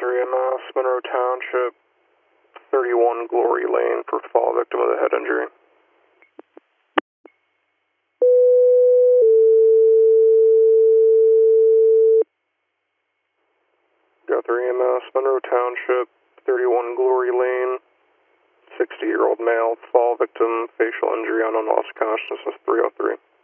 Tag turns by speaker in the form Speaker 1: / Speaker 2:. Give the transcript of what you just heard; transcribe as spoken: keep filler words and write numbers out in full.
Speaker 1: three M S, Monroe Township, thirty-one Glory Lane for fall victim of the head injury. Got three M S, Monroe Township, thirty-one Glory Lane, sixty-year-old male, fall victim, facial injury, unknown loss of consciousness, three oh three.